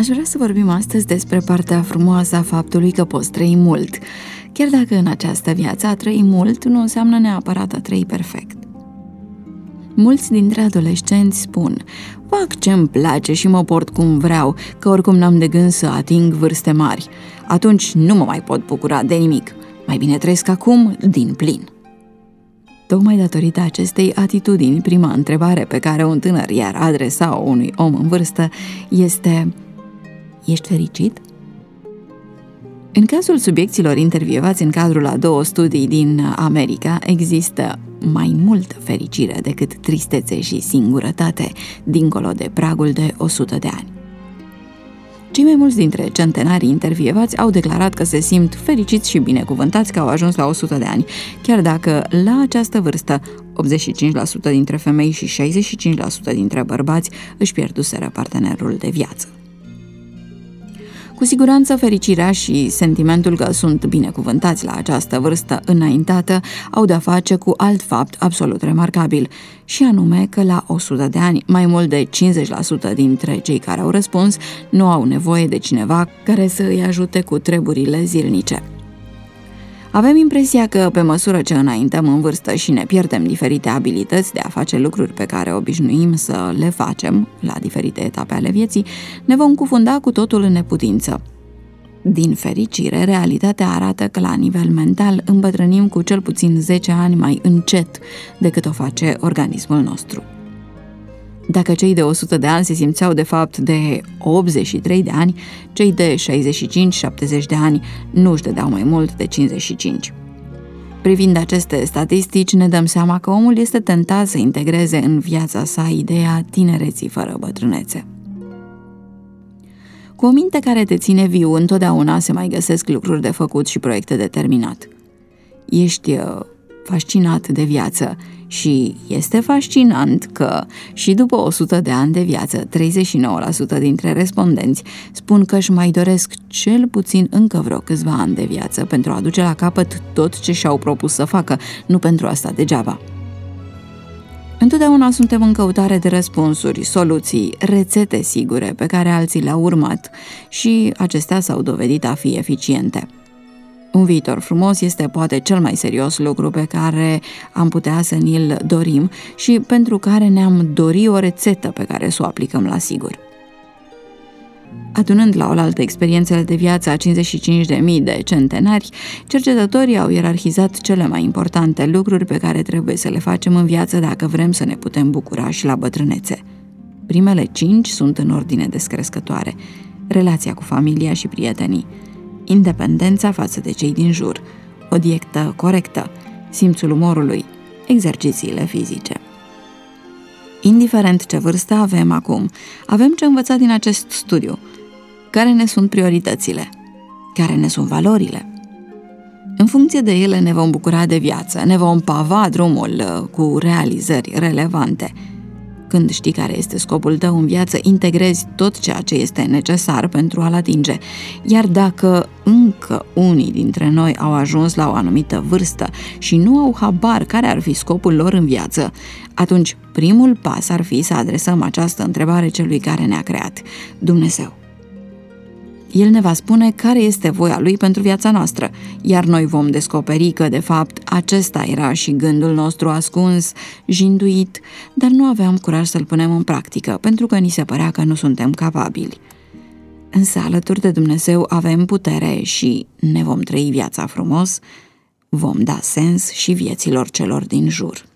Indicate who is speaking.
Speaker 1: Aș vrea să vorbim astăzi despre partea frumoasă a faptului că poți trăi mult, chiar dacă în această viață a trăi mult nu înseamnă neapărat a trăi perfect. Mulți dintre adolescenți spun: fac ce-mi place și mă port cum vreau, că oricum n-am de gând să ating vârste mari. Atunci nu mă mai pot bucura de nimic. Mai bine trăiesc acum din plin. Tocmai datorită acestei atitudini, prima întrebare pe care un tânăr i-ar adresa unui om în vârstă este: ești fericit? În cazul subiecților intervievați în cadrul a 2 studii din America, există mai multă fericire decât tristețe și singurătate, dincolo de pragul de 100 de ani. Cei mai mulți dintre centenarii intervievați au declarat că se simt fericiți și binecuvântați că au ajuns la 100 de ani, chiar dacă la această vârstă 85% dintre femei și 65% dintre bărbați își pierduseră partenerul de viață. Cu siguranță, fericirea și sentimentul că sunt binecuvântați la această vârstă înaintată au de-a face cu alt fapt absolut remarcabil, și anume că la 100 de ani, mai mult de 50% dintre cei care au răspuns nu au nevoie de cineva care să îi ajute cu treburile zilnice. Avem impresia că, pe măsură ce înaintăm în vârstă și ne pierdem diferite abilități de a face lucruri pe care obișnuim să le facem la diferite etape ale vieții, ne vom cufunda cu totul în neputință. Din fericire, realitatea arată că la nivel mental îmbătrânim cu cel puțin 10 ani mai încet decât o face organismul nostru. Dacă cei de 100 de ani se simțeau de fapt de 83 de ani, cei de 65-70 de ani nu își dădeau mai mult de 55. Privind aceste statistici, ne dăm seama că omul este tentat să integreze în viața sa ideea tinereții fără bătrânețe. Cu o minte care te ține viu, întotdeauna se mai găsesc lucruri de făcut și proiecte de terminat. Ești fascinat de viață și este fascinant că și după 100 de ani de viață, 39% dintre respondenți spun că își mai doresc cel puțin încă vreo câțiva ani de viață pentru a duce la capăt tot ce și-au propus să facă, nu pentru asta degeaba. Întotdeauna suntem în căutare de răspunsuri, soluții, rețete sigure pe care alții le-au urmat și acestea s-au dovedit a fi eficiente. Un viitor frumos este poate cel mai serios lucru pe care am putea să ni-l dorim și pentru care ne-am dori o rețetă pe care să o aplicăm la sigur. Adunând la oaltă experiențele de viață a 55.000 de centenari, cercetătorii au ierarhizat cele mai importante lucruri pe care trebuie să le facem în viață dacă vrem să ne putem bucura și la bătrânețe. Primele 5 sunt în ordine descrescătoare: relația cu familia și prietenii, independența față de cei din jur, o dietă corectă, simțul umorului, exercițiile fizice. Indiferent ce vârstă avem acum, avem ce învăța din acest studiu. Care ne sunt prioritățile? Care ne sunt valorile? În funcție de ele ne vom bucura de viață, ne vom pava drumul cu realizări relevante. Când știi care este scopul tău în viață, integrezi tot ceea ce este necesar pentru a-l atinge. Iar dacă încă unii dintre noi au ajuns la o anumită vârstă și nu au habar care ar fi scopul lor în viață, atunci primul pas ar fi să adresăm această întrebare celui care ne-a creat, Dumnezeu. El ne va spune care este voia Lui pentru viața noastră, iar noi vom descoperi că, de fapt, acesta era și gândul nostru ascuns, jinduit, dar nu aveam curaj să-l punem în practică, pentru că ni se părea că nu suntem capabili. Însă, alături de Dumnezeu avem putere și ne vom trăi viața frumos, vom da sens și vieților celor din jur.